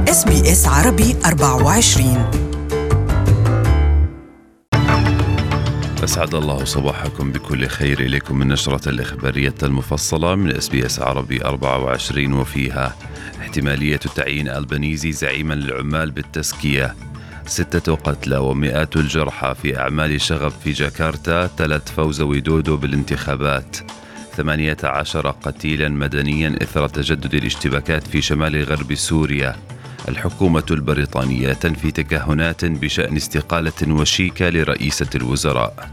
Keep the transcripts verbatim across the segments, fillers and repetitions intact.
إس بي إس عربي أربعة وعشرين. أسعد الله صباحكم بكل خير. إليكم من نشرة الإخبارية المفصلة من إس بي إس عربي أربعة وعشرين، وفيها احتمالية تعيين ألبانيزي زعيما للعمال بالتزكية، ستة قتلى ومئات الجرحى في أعمال شغب في جاكرتا، تلت فوز ويدودو بالانتخابات، ثمانية عشر قتيلا مدنيا إثر تجدد الاشتباكات في شمال غرب سوريا، الحكومة البريطانية تنفي تكهنات بشأن استقالة وشيكة لرئيسة الوزراء.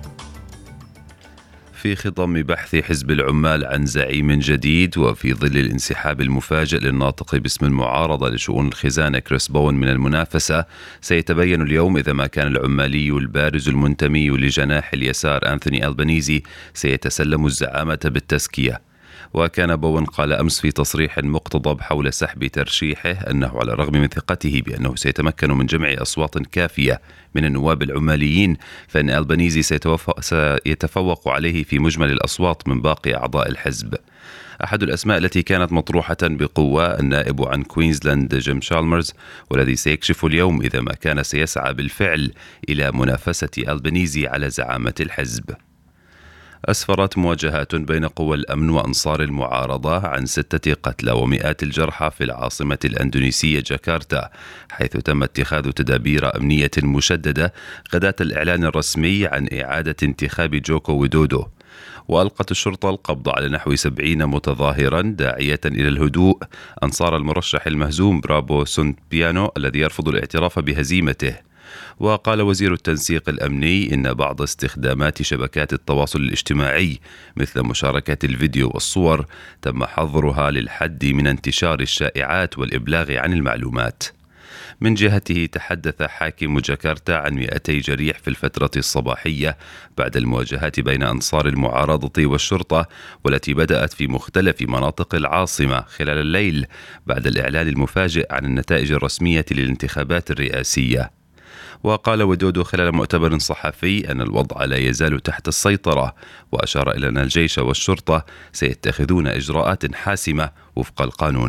في خضم بحث حزب العمال عن زعيم جديد، وفي ظل الانسحاب المفاجئ للناطق باسم المعارضة لشؤون الخزانة كريس بوين من المنافسة، سيتبين اليوم إذا ما كان العمالي البارز المنتمي لجناح اليسار أنثوني ألبانيزي سيتسلم الزعامة بالتزكية. وكان بوين قال أمس في تصريح مقتضب حول سحب ترشيحه أنه على الرغم من ثقته بأنه سيتمكن من جمع أصوات كافية من النواب العماليين، فإن ألبانيزي سيتفوق عليه في مجمل الأصوات من باقي أعضاء الحزب. أحد الأسماء التي كانت مطروحة بقوة النائب عن كوينزلاند جيم شالمرز، والذي سيكشف اليوم إذا ما كان سيسعى بالفعل إلى منافسة ألبانيزي على زعامة الحزب. أسفرت مواجهات بين قوى الأمن وأنصار المعارضة عن ستة قتلى ومئات الجرحى في العاصمة الأندونيسية جاكرتا، حيث تم اتخاذ تدابير أمنية مشددة غداة الإعلان الرسمي عن إعادة انتخاب جوكو ويدودو. وألقت الشرطة القبض على نحو سبعين متظاهرا داعية إلى الهدوء أنصار المرشح المهزوم برابو سونبيانو الذي يرفض الاعتراف بهزيمته. وقال وزير التنسيق الأمني إن بعض استخدامات شبكات التواصل الاجتماعي مثل مشاركة الفيديو والصور تم حظرها للحد من انتشار الشائعات والإبلاغ عن المعلومات. من جهته تحدث حاكم جاكرتا عن مئتي جريح في الفترة الصباحية بعد المواجهات بين أنصار المعارضة والشرطة، والتي بدأت في مختلف مناطق العاصمة خلال الليل بعد الإعلان المفاجئ عن النتائج الرسمية للانتخابات الرئاسية. وقال ويدودو خلال مؤتمر صحفي أن الوضع لا يزال تحت السيطرة، وأشار إلى أن الجيش والشرطة سيتخذون إجراءات حاسمة وفق القانون.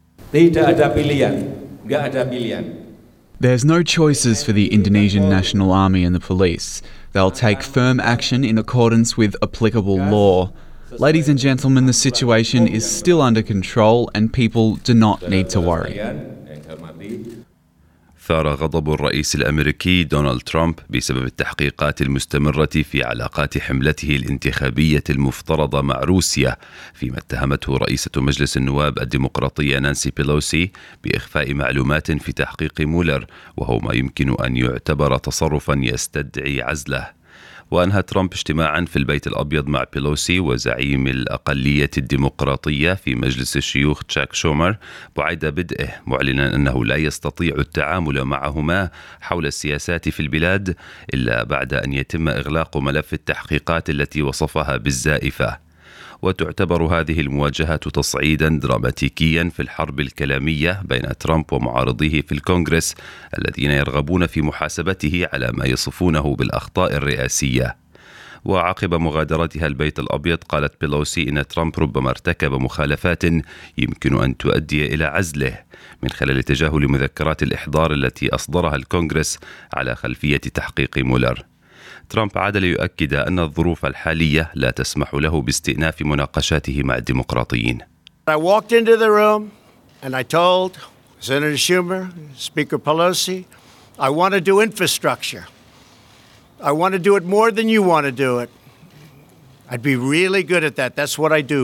There's no choices for the Indonesian National Army and the police. They'll take firm action in accordance with applicable law. Ladies and gentlemen, the situation is still under control and people do not need to worry. ثار غضب الرئيس الأمريكي دونالد ترامب بسبب التحقيقات المستمرة في علاقات حملته الانتخابية المفترضة مع روسيا، فيما اتهمته رئيسة مجلس النواب الديمقراطية نانسي بيلوسي بإخفاء معلومات في تحقيق مولر، وهو ما يمكن أن يعتبر تصرفا يستدعي عزله. وأنهى ترامب اجتماعا في البيت الأبيض مع بيلوسي وزعيم الأقلية الديمقراطية في مجلس الشيوخ تشاك شومر بعد بدءه، معلنا أنه لا يستطيع التعامل معهما حول السياسات في البلاد إلا بعد أن يتم إغلاق ملف التحقيقات التي وصفها بالزائفة. وتعتبر هذه المواجهة تصعيدا دراماتيكيا في الحرب الكلامية بين ترامب ومعارضيه في الكونغرس الذين يرغبون في محاسبته على ما يصفونه بالأخطاء الرئاسية. وعقب مغادرتها البيت الأبيض قالت بيلوسي إن ترامب ربما ارتكب مخالفات يمكن أن تؤدي إلى عزله من خلال تجاهل مذكرات الإحضار التي أصدرها الكونغرس على خلفية تحقيق مولر. ترامب عاد ليؤكد أن الظروف الحالية لا تسمح له باستئناف مناقشاته مع الديمقراطيين. I walked into the room and I told Senator Schumer, Speaker Pelosi, I want to do infrastructure. I want to do it more than you want to do it. I'd be really good at that. That's what I do.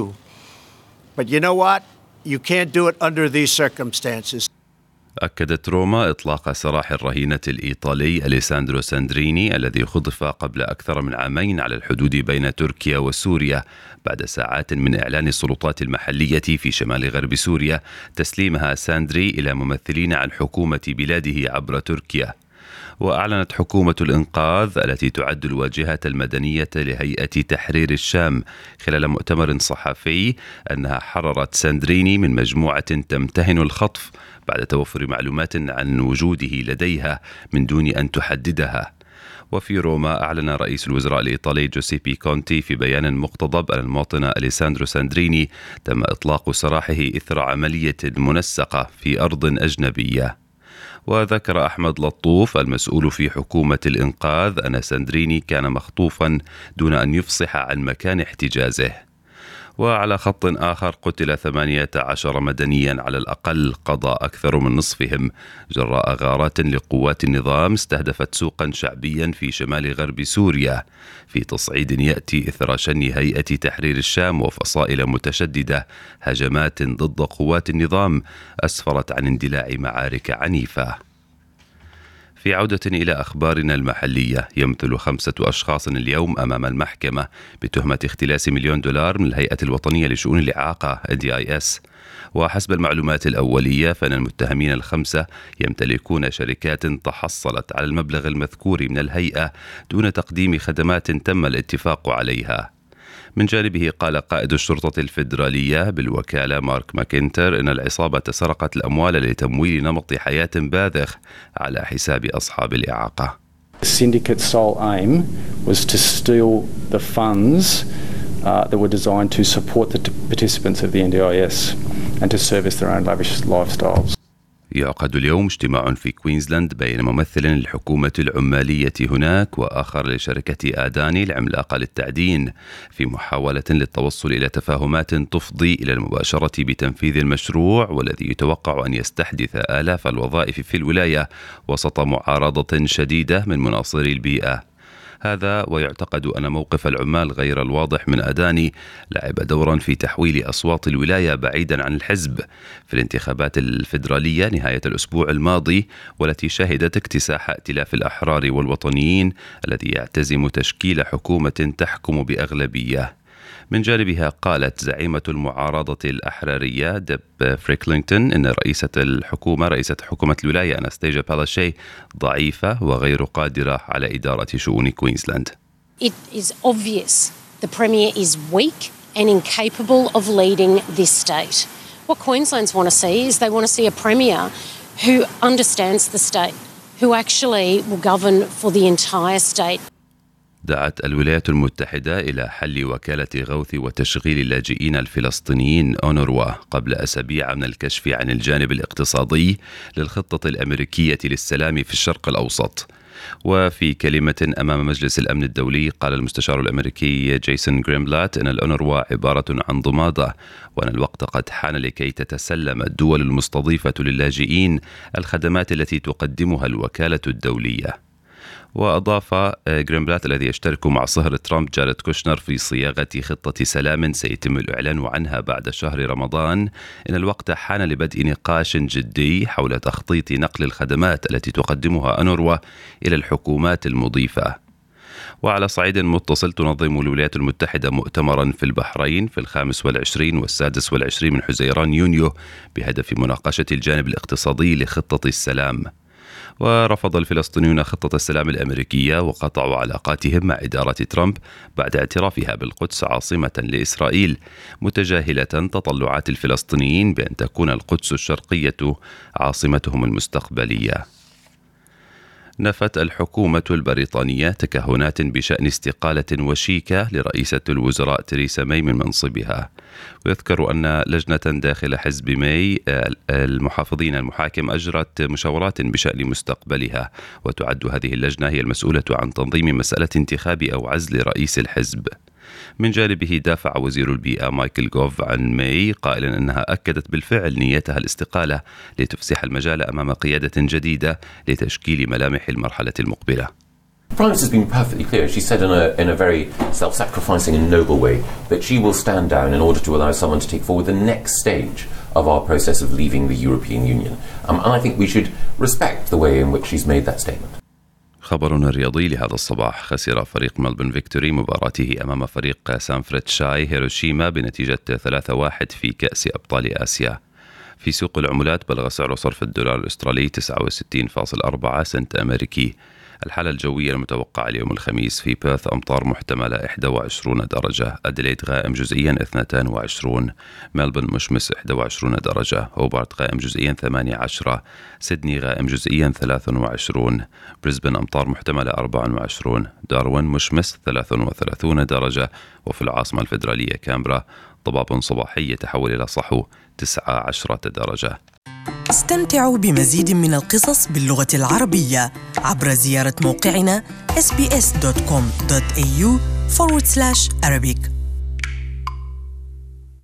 But you know what? You can't do it under these circumstances. أكدت روما إطلاق سراح الرهينة الإيطالي أليساندرو ساندريني الذي خطف قبل أكثر من عامين على الحدود بين تركيا وسوريا، بعد ساعات من إعلان السلطات المحلية في شمال غرب سوريا تسليمها ساندري إلى ممثلين عن حكومة بلاده عبر تركيا. وأعلنت حكومة الإنقاذ التي تعد الواجهة المدنية لهيئة تحرير الشام خلال مؤتمر صحفي أنها حررت ساندريني من مجموعة تمتهن الخطف بعد توفر معلومات عن وجوده لديها من دون أن تحددها. وفي روما أعلن رئيس الوزراء الإيطالي جوزيبي كونتي في بيان مقتضب أن المواطن أليساندرو ساندريني تم إطلاق سراحه إثر عملية منسقة في أرض أجنبية. وذكر أحمد لطوف المسؤول في حكومة الإنقاذ أن ساندريني كان مخطوفا دون أن يفصح عن مكان احتجازه. وعلى خط آخر قتل ثمانية عشر مدنيا على الأقل، قضى أكثر من نصفهم جراء غارات لقوات النظام استهدفت سوقا شعبيا في شمال غرب سوريا، في تصعيد يأتي إثر شن هيئة تحرير الشام وفصائل متشددة هجمات ضد قوات النظام أسفرت عن اندلاع معارك عنيفة. في عودة إلى أخبارنا المحلية، يمثل خمسة أشخاص اليوم أمام المحكمة بتهمة اختلاس مليون دولار من الهيئة الوطنية لشؤون الإعاقة دي آي إس. وحسب المعلومات الأولية فإن المتهمين الخمسة يمتلكون شركات تحصلت على المبلغ المذكور من الهيئة دون تقديم خدمات تم الاتفاق عليها. من جانبه قال قائد الشرطة الفيدرالية بالوكالة مارك ماكنتر إن العصابة سرقت الأموال لتمويل نمط حياة باذخ على حساب أصحاب الإعاقة. The syndicate's sole aim was to steal the funds uh, that were designed to support the participants of the N D I S and to service their own lavish lifestyles. يعقد اليوم اجتماع في كوينزلاند بين ممثل للحكومة العمالية هناك وآخر لشركة آداني العملاقة للتعدين في محاولة للتوصل إلى تفاهمات تفضي إلى المباشرة بتنفيذ المشروع، والذي يتوقع أن يستحدث آلاف الوظائف في الولاية وسط معارضة شديدة من مناصري البيئة. هذا ويعتقد أن موقف العمال غير الواضح من أداني لعب دورا في تحويل أصوات الولاية بعيدا عن الحزب في الانتخابات الفيدرالية نهاية الأسبوع الماضي، والتي شهدت اكتساح ائتلاف الأحرار والوطنيين الذي يعتزم تشكيل حكومة تحكم بأغلبية. من جانبها قالت زعيمة المعارضة الأحرارية ديب فريكلينغتون إن رئيسة الحكومة رئيسة حكومة الولاية أناستيجا بالاشي ضعيفة وغير قادرة على إدارة شؤون كوينزلاند. It is obvious the Premier is weak and incapable of leading this state. What Queenslanders want to see is they want to see a Premier who understands the state, who actually will govern for the entire state. دعت الولايات المتحدة إلى حل وكالة غوث وتشغيل اللاجئين الفلسطينيين أونروا قبل أسابيع من الكشف عن الجانب الاقتصادي للخطة الأمريكية للسلام في الشرق الأوسط. وفي كلمة أمام مجلس الأمن الدولي قال المستشار الأمريكي جيسون غرينبلات أن الأونروا عبارة عن ضمادة، وأن الوقت قد حان لكي تتسلم الدول المستضيفة للاجئين الخدمات التي تقدمها الوكالة الدولية. وأضاف غرينبلات الذي يشترك مع صهر ترامب جاريد كوشنر في صياغة خطة سلام سيتم الإعلان عنها بعد شهر رمضان إن الوقت حان لبدء نقاش جدي حول تخطيط نقل الخدمات التي تقدمها أونروا إلى الحكومات المضيفة. وعلى صعيد متصل تنظم الولايات المتحدة مؤتمرا في البحرين في الخامس والعشرين والسادس والعشرين من حزيران يونيو بهدف مناقشة الجانب الاقتصادي لخطة السلام. ورفض الفلسطينيون خطة السلام الأمريكية وقطعوا علاقاتهم مع إدارة ترامب بعد اعترافها بالقدس عاصمة لإسرائيل، متجاهلة تطلعات الفلسطينيين بأن تكون القدس الشرقية عاصمتهم المستقبلية. نفت الحكومة البريطانية تكهنات بشأن استقالة وشيكة لرئيسة الوزراء تريسا ماي من منصبها. ويذكر أن لجنة داخل حزب ماي المحافظين المحاكم أجرت مشاورات بشأن مستقبلها، وتعد هذه اللجنة هي المسؤولة عن تنظيم مسألة انتخاب أو عزل رئيس الحزب. من جانبه دافع وزير البيئة مايكل غوف عن ماي قائلا أنها أكدت بالفعل نيتها الاستقالة لتفسح المجال أمام قيادة جديدة لتشكيل ملامح المرحلة المقبلة. The Prime Minister has been perfectly clear. She said in a, in a very self-sacrificing and noble way that she will stand down in order to allow someone to take forward the next stage of our process of leaving the European Union. Um, and I think we should respect the way in which she's made that statement. خبرنا الرياضي لهذا الصباح: خسر فريق ملبون فيكتوري مباراته أمام فريق سانفريد شاي هيروشيما بنتيجة ثلاثة واحد في كأس أبطال آسيا. في سوق العملات بلغ سعر صرف الدولار الأسترالي تسعة وستين فاصلة أربعة سنت أمريكي. الحالة الجوية المتوقعة اليوم الخميس: في بيرث أمطار محتملة إحدى وعشرين درجة، أديليد غائم جزئيا اثنين وعشرين، ملبون مشمس إحدى وعشرين درجة، هوبارت غائم جزئيا ثمانية عشر، سيدني غائم جزئيا ثلاثة وعشرين، بريسبن أمطار محتملة أربعة وعشرين، داروين مشمس ثلاثة وثلاثين درجة، وفي العاصمة الفيدرالية كامبرا ضباب صباحي يتحول إلى صحو تسعة عشر درجة. استمتعوا بمزيد من القصص باللغة العربية عبر زيارة موقعنا إس بي إس دوت كوم دوت إيه يو forward slash Arabic.